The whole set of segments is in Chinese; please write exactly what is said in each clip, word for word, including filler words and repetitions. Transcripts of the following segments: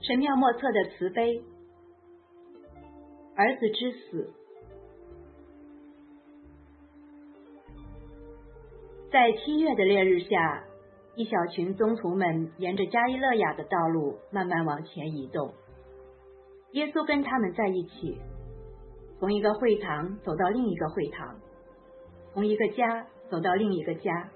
神妙莫测的慈悲。儿子之死。在七月的烈日下，一小群宗徒们沿着加利勒亚的道路慢慢往前移动。耶稣跟他们在一起，从一个会堂走到另一个会堂，从一个家走到另一个家。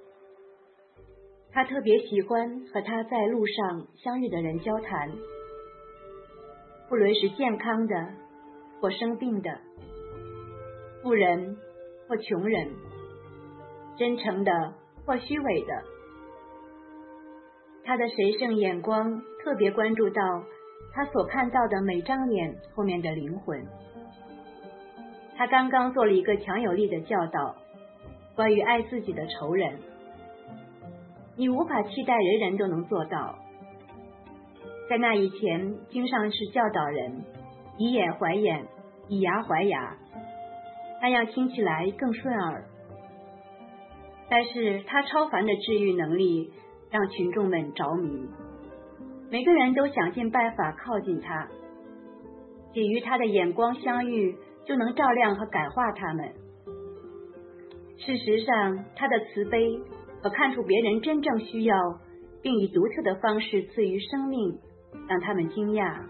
他特别喜欢和他在路上相遇的人交谈，不论是健康的或生病的，富人或穷人，真诚的或虚伪的。他的神圣眼光特别关注到他所看到的每张脸后面的灵魂。他刚刚做了一个强有力的教导，关于爱自己的仇人。你无法期待人人都能做到。在那以前，经上是教导人以眼还眼，以牙还牙，那样听起来更顺耳。但是他超凡的治愈能力让群众们着迷，每个人都想尽办法靠近他，仅与他的眼光相遇就能照亮和感化他们。事实上，他的慈悲和看出别人真正需要并以独特的方式赐予生命让他们惊讶。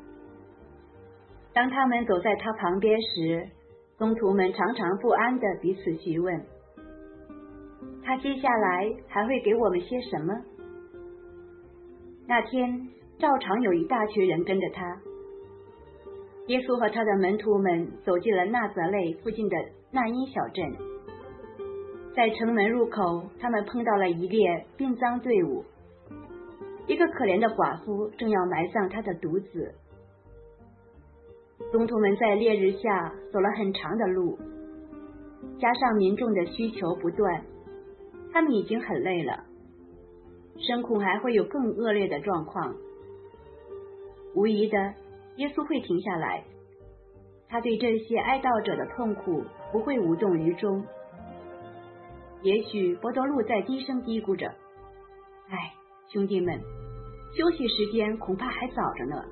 当他们走在他旁边时，宗徒们常常不安地彼此询问，他接下来还会给我们些什么？那天照常有一大群人跟着他。耶稣和他的门徒们走进了纳泽勒附近的纳因小镇。在城门入口，他们碰到了一列殡葬队伍。一个可怜的寡妇正要埋葬她的独子。宗徒们在烈日下走了很长的路，加上民众的需求不断，他们已经很累了，生恐还会有更恶劣的状况。无疑的，耶稣会停下来，他对这些哀悼者的痛苦不会无动于衷。也许伯多禄在低声嘀咕着，哎，兄弟们，休息时间恐怕还早着呢。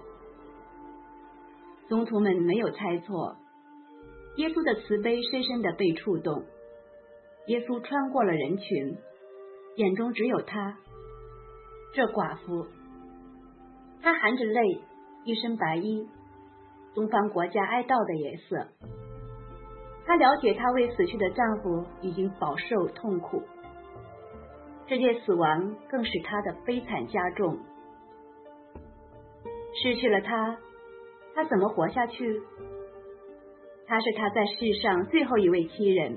宗徒们没有猜错，耶稣的慈悲深深地被触动。耶稣穿过了人群，眼中只有他，这寡妇。她含着泪，一身白衣，东方国家哀悼的颜色。她了解她为死去的丈夫已经饱受痛苦，这件死亡更使她的悲惨加重。失去了他，他怎么活下去？他是他在世上最后一位亲人。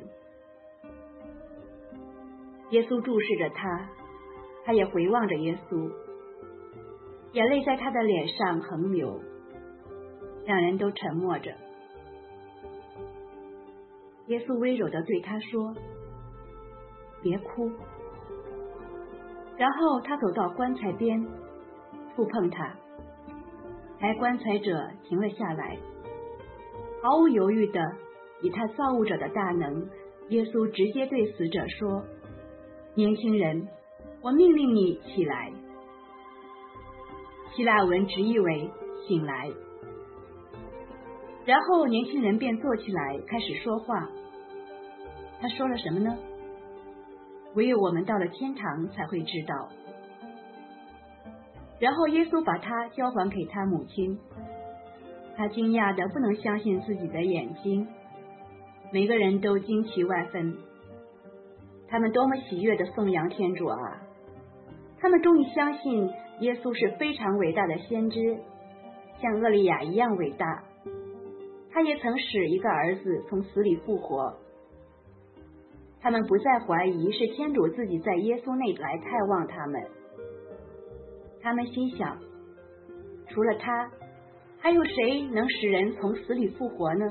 耶稣注视着他，他也回望着耶稣，眼泪在他的脸上横流。两人都沉默着。耶稣温柔地对他说：“别哭。”然后他走到棺材边，触碰他。抬棺材者停了下来，毫无犹豫的以他造物者的大能，耶稣直接对死者说：“年轻人，我命令你起来。”希腊文直译为醒来。然后年轻人便坐起来开始说话。他说了什么呢？唯有我们到了天堂才会知道。然后耶稣把他交还给他母亲，他惊讶的不能相信自己的眼睛，每个人都惊奇万分。他们多么喜悦的颂扬天主啊！他们终于相信耶稣是非常伟大的先知，像厄利亚一样伟大。他也曾使一个儿子从死里复活。他们不再怀疑是天主自己在耶稣内来探望他们。他们心想，除了他，还有谁能使人从死里复活呢？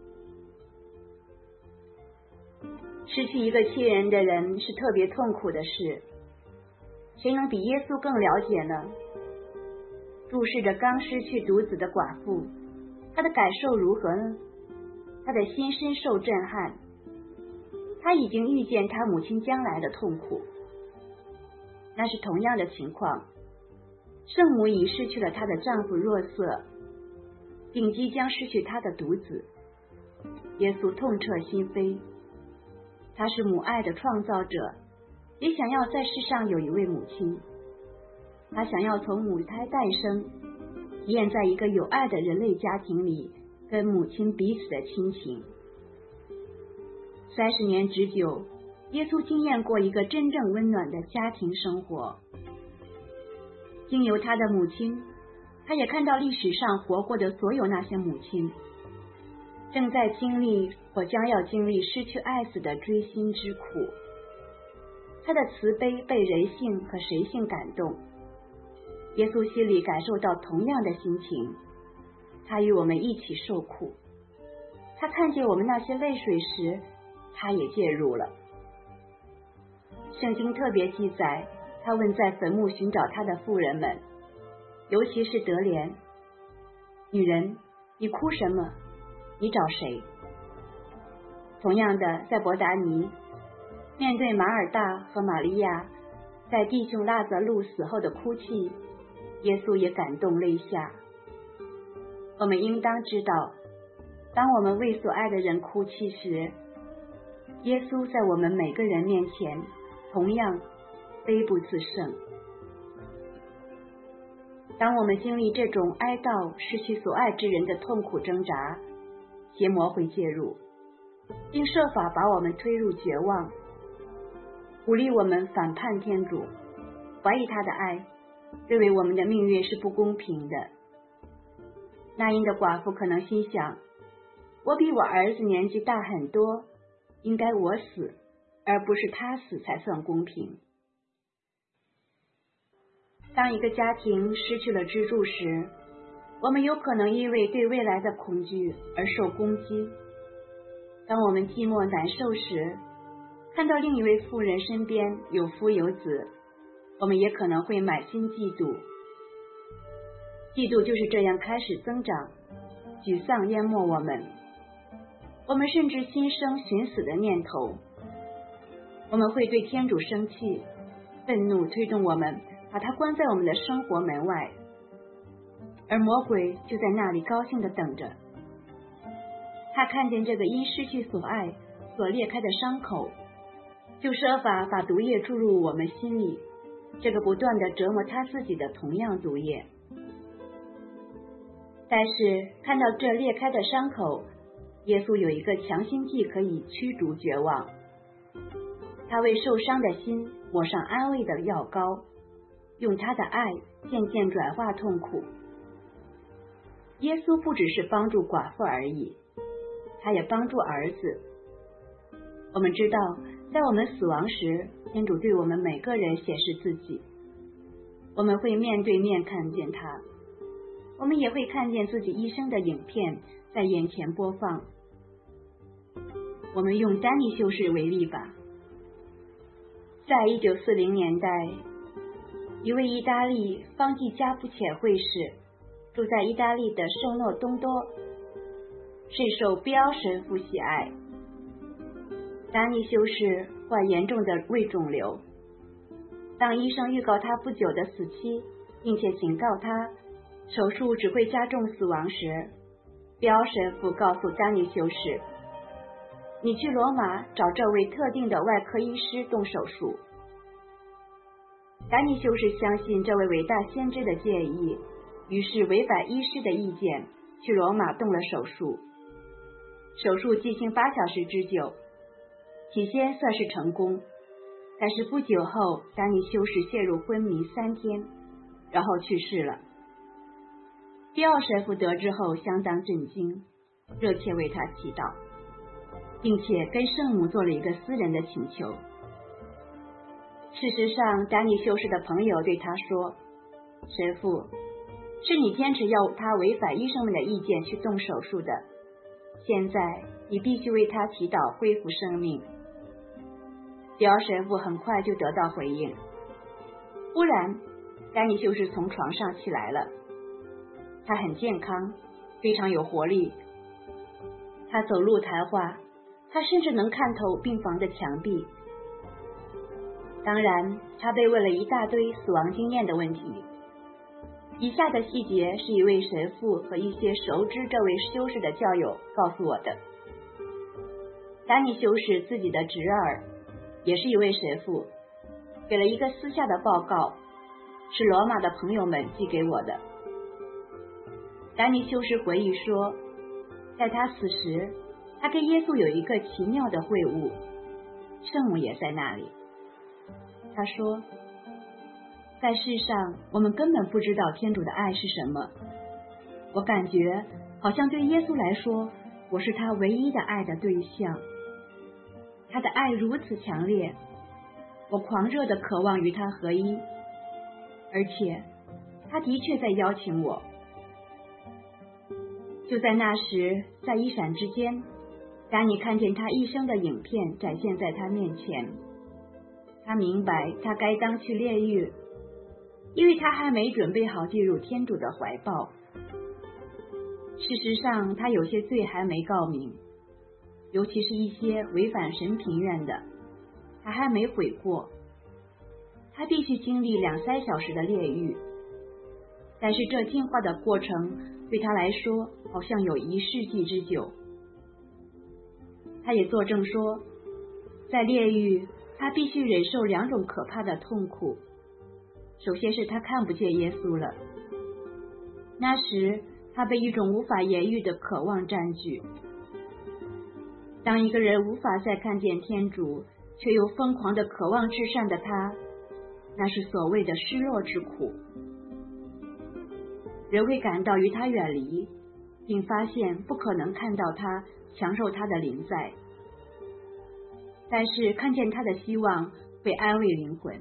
失去一个亲人的人是特别痛苦的事，谁能比耶稣更了解呢？注视着刚失去独子的寡妇，他的感受如何呢？他的心深受震撼，他已经预见他母亲将来的痛苦。那是同样的情况， 圣母已失去了她的丈夫若瑟，并即将失去她的独子。耶稣痛彻心扉，他是母爱的创造者，也想要在世上有一位母亲。他想要从母胎诞生，体验在一个有爱的人类家庭里跟母亲彼此的亲情。三十年之久，耶稣经验过一个真正温暖的家庭生活。经由他的母亲，他也看到历史上活过的所有那些母亲，正在经历或将要经历失去爱子的锥心之苦。他的慈悲被人性和神性感动，耶稣心里感受到同样的心情，他与我们一起受苦。他看见我们那些泪水时，他也介入了。圣经特别记载，他问在坟墓寻找他的妇人们，尤其是得怜，女人，你哭什么？你找谁？同样的，在伯达尼，面对马尔大和玛利亚在弟兄拉泽路死后的哭泣，耶稣也感动泪下。我们应当知道，当我们为所爱的人哭泣时，耶稣在我们每个人面前同样悲不自胜。当我们经历这种哀悼失去所爱之人的痛苦挣扎，邪魔会介入，并设法把我们推入绝望，鼓励我们反叛天主，怀疑他的爱，认为我们的命运是不公平的。那因的寡妇可能心想，我比我儿子年纪大很多，应该我死，而不是他死才算公平。当一个家庭失去了支柱时，我们有可能因为对未来的恐惧而受攻击。当我们寂寞难受时，看到另一位妇人身边有夫有子，我们也可能会满心嫉妒。嫉妒就是这样开始增长，沮丧淹没我们，我们甚至心生寻死的念头。我们会对天主生气，愤怒推动我们把他关在我们的生活门外，而魔鬼就在那里高兴地等着。他看见这个因失去所爱所裂开的伤口，就设法把毒液注入我们心里，这个不断地折磨他自己的同样毒液。但是看到这裂开的伤口，耶稣有一个强心剂可以驱逐绝望。他为受伤的心抹上安慰的药膏，用他的爱渐渐转化痛苦。耶稣不只是帮助寡妇而已，他也帮助儿子。我们知道，在我们死亡时，天主对我们每个人显示自己，我们会面对面看见他，我们也会看见自己一生的影片在眼前播放。我们用丹尼修士为例吧。在一九四零年代，一位意大利方济加普浅会士住在意大利的圣诺东多，甚受标神父喜爱。丹尼修士患严重的胃肿瘤，当医生预告他不久的死期，并且警告他手术只会加重死亡时，标神父告诉丹尼修士，你去罗马找这位特定的外科医师动手术。丹尼修士相信这位伟大先知的建议，于是违反医师的意见，去罗马动了手术。手术进行八小时之久，起先算是成功，但是不久后，丹尼修士陷入昏迷三天，然后去世了。第二神父得知后相当震惊，热切为他祈祷，并且跟圣母做了一个私人的请求。事实上，丹尼修士的朋友对他说，神父，是你坚持要他违反医生们的意见去动手术的，现在你必须为他祈祷恢复生命。表神父很快就得到回应。忽然，丹尼修士从床上起来了，他很健康，非常有活力，他走路谈话，他甚至能看透病房的墙壁。当然，他被问了一大堆死亡经验的问题， 以下的细节是一位神父和一些熟知这位修士的教友告诉我的。丹尼修士自己的侄儿也是一位神父，给了一个私下的报告，是罗马的朋友们寄给我的。丹尼修士回忆说，在他死时，他跟耶稣有一个奇妙的会晤，圣母也在那里。他说，在世上我们根本不知道天主的爱是什么，我感觉好像对耶稣来说，我是他唯一的爱的对象。他的爱如此强烈，我狂热地渴望与他合一，而且他的确在邀请我。就在那时，在一闪之间，丹尼看见他一生的影片展现在他面前。他明白他该当去炼狱，因为他还没准备好进入天主的怀抱。事实上，他有些罪还没告明，尤其是一些违反神平愿的，他还没悔过。他必须经历两三小时的炼狱，但是这进化的过程对他来说好像有一世纪之久。他也作证说，在炼狱他必须忍受两种可怕的痛苦。首先是他看不见耶稣了，那时他被一种无法言喻的渴望占据。当一个人无法再看见天主，却又疯狂的渴望至善的他，那是所谓的失落之苦。人会感到与他远离，并发现不可能看到他，享受他的临在，但是看见他的希望会安慰灵魂。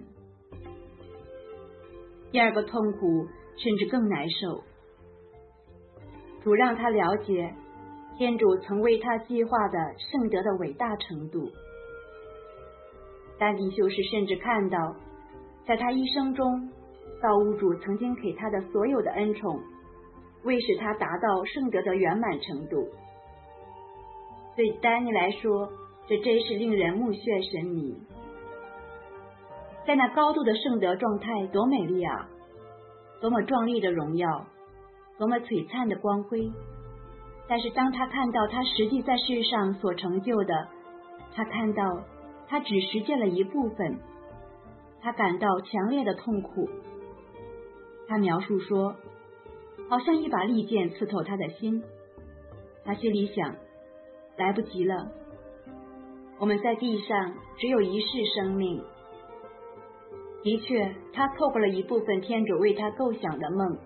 第二个痛苦甚至更难受，主让他了解天主曾为他计划的圣德的伟大程度。丹尼修士甚至看到，在他一生中，造物主曾经给他的所有的恩宠，为使他达到圣德的圆满程度。对丹尼来说，这真是令人目眩神迷。在那高度的圣德状态多美丽啊，多么壮丽的荣耀，多么璀璨的光辉。但是当他看到他实际在世上所成就的，他看到他只实践了一部分，他感到强烈的痛苦。他描述说，好像一把利剑刺透他的心。他心里想，来不及了，我们在地上只有一世生命。的确，他错过了一部分天主为他构想的梦。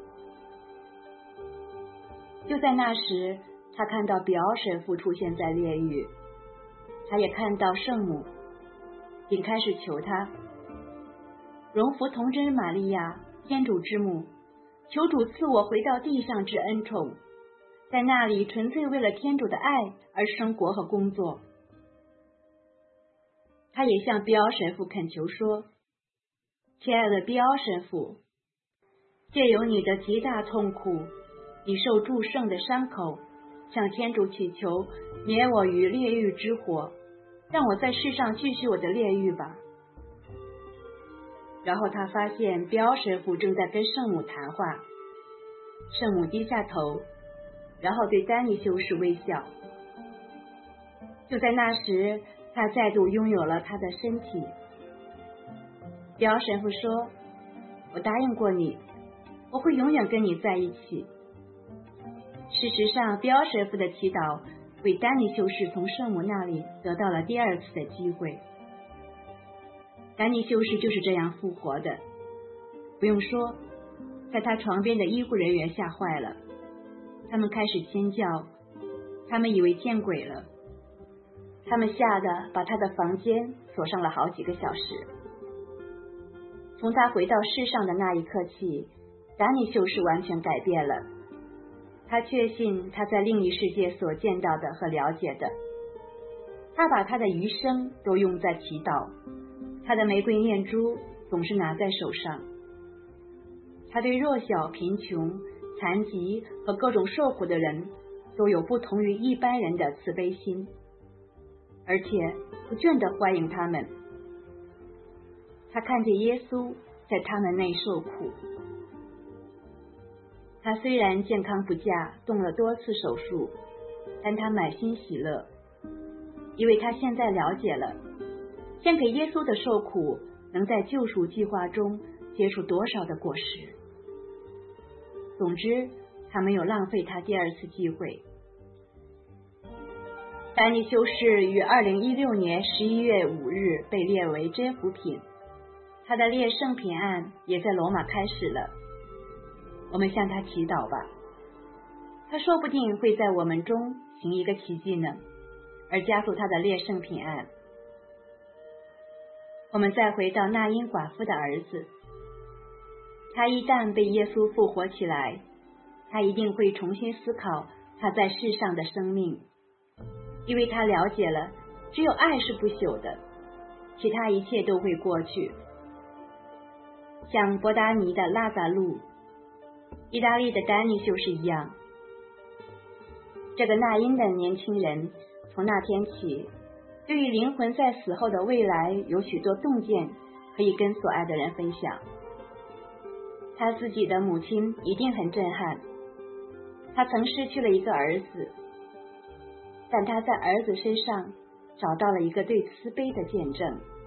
就在那时，他看到比奥神父出现在炼狱，他也看到圣母，并开始求他，荣福童真玛利亚，天主之母，求主赐我回到地上之恩宠，在那里纯粹为了天主的爱而生活和工作。他也向比奥神父恳求说，亲爱的比奥神父，借由你的极大痛苦，你受祝圣的伤口，向天主祈求免我于炼狱之火，让我在世上继续我的炼狱吧。然后他发现比奥神父正在跟圣母谈话，圣母低下头，然后对丹尼修士微笑。就在那时，他再度拥有了他的身体。比奥神父说，我答应过你，我会永远跟你在一起。事实上，比奥神父的祈祷为丹尼修士从圣母那里得到了第二次的机会。丹尼修士就是这样复活的。不用说，在他床边的医护人员吓坏了，他们开始尖叫，他们以为见鬼了，他们吓得把他的房间锁上了好几个小时。从他回到世上的那一刻起，丹尼修士完全改变了。他确信他在另一世界所见到的和了解的，他把他的余生都用在祈祷，他的玫瑰念珠总是拿在手上。他对弱小、贫穷、残疾和各种受苦的人都有不同于一般人的慈悲心，而且不倦地欢迎他们。他看见耶稣在他们内受苦。 他虽然健康不佳，动了多次手术，但他满心喜乐，因为他现在了解了献给耶稣的受苦能在救赎计划中结出多少的果实。总之，他没有浪费他第二次机会。丹尼修士于二零一六年十一月五日被列为真福品，他的列圣品案也在罗马开始了。我们向他祈祷吧，他说不定会在我们中行一个奇迹呢，而加速他的列圣品案。我们再回到那因寡妇的儿子，他一旦被耶稣复活起来，他一定会重新思考他在世上的生命，因为他了解了只有爱是不朽的，其他一切都会过去。像伯达尼的拉扎路，意大利的丹尼修士一样，这个纳因的年轻人从那天起，对于灵魂在死后的未来有许多洞见可以跟所爱的人分享。他自己的母亲一定很震撼，他曾失去了一个儿子，但他在儿子身上找到了一个对慈悲的见证。